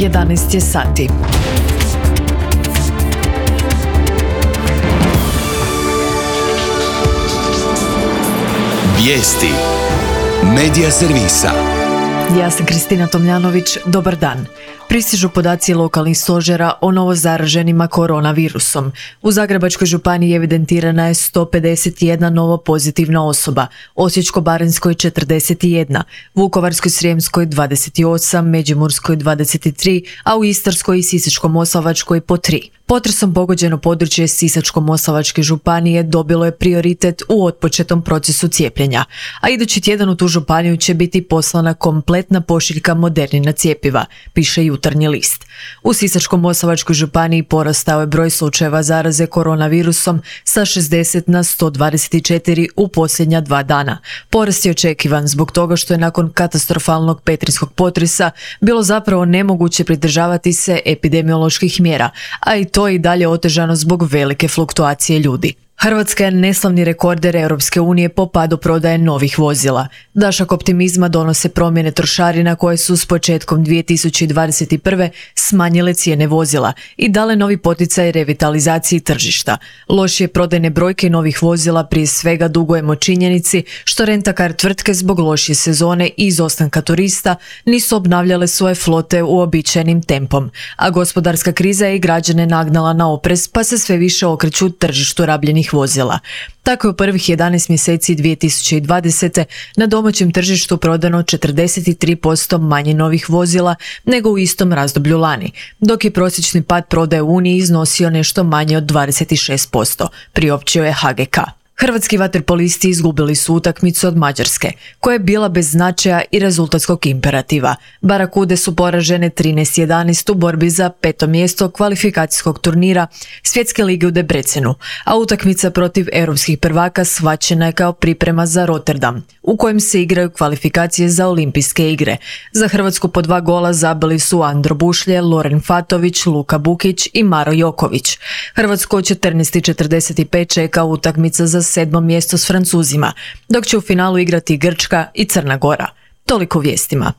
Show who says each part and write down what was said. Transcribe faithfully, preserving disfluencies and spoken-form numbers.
Speaker 1: jedanaest je sati.
Speaker 2: Vijesti Medija servisa.
Speaker 1: Ja sam Kristina Tomljanović, dobar dan. Pristižu podaci lokalnih stožera o novozaraženima koronavirusom. U Zagrebačkoj županiji evidentirana je sto pedeset jedna novo pozitivna osoba, Osječko-baranjskoj četrdeset jedna, Vukovarsko-srijemskoj dvadeset osam, Međimurskoj dvadeset tri, a u Istarskoj i Sisačko-moslavačkoj po tri. Potresom pogođeno područje Sisačko-moslavačke županije dobilo je prioritet u otpočetom procesu cijepljenja, a idući tjedan u tu županiju će biti poslana kompletna pošiljka Modernina cjepiva, piše Jutarnji list. U Sisačko-moslavačkoj županiji porastao je broj slučajeva zaraze koronavirusom sa šezdeset na sto dvadeset četiri u posljednja dva dana. Porast je očekivan zbog toga što je nakon katastrofalnog petrinjskog potresa bilo zapravo nemoguće pridržavati se epidemioloških mjera, a i to je i dalje otežano zbog velike fluktuacije ljudi. Hrvatska je neslavni rekorder Europske unije po padu prodaje novih vozila. Dašak optimizma donose promjene trošarina koje su s početkom dvije tisuće dvadeset prve. smanjile cijene vozila i dale novi poticaj revitalizaciji tržišta. Lošije prodajne brojke novih vozila prije svega dugujemo činjenici što rentakar tvrtke zbog lošije sezone i izostanka turista nisu obnavljale svoje flote uobičajenim tempom, a gospodarska kriza je i građane nagnala na oprez pa se sve više okreću tržištu rabljenih vozila. Tako je u prvih jedanaest mjeseci dvije tisuće dvadesete. na domaćem tržištu prodano četrdeset tri posto manje novih vozila nego u istom razdoblju lani, dok je prosječni pad prodaje u Uniji iznosio nešto manje od dvadeset šest posto, priopćio je H G K. Hrvatski vaterpolisti izgubili su utakmicu od Mađarske, koja je bila bez značaja i rezultatskog imperativa. Barakude su poražene trinaest jedanaest u borbi za peto mjesto kvalifikacijskog turnira Svjetske lige u Debrecenu, a utakmica protiv europskih prvaka shvaćena je kao priprema za Rotterdam, u kojem se igraju kvalifikacije za olimpijske igre. Za Hrvatsku po dva gola zabili su Andro Bušlje, Loren Fatović, Luka Bukić i Maro Joković. Hrvatsku od četrnaest četrdeset pet čeka utakmica za sedmo mjesto s Francuzima, dok će u finalu igrati Grčka i Crna Gora. Toliko vijestima.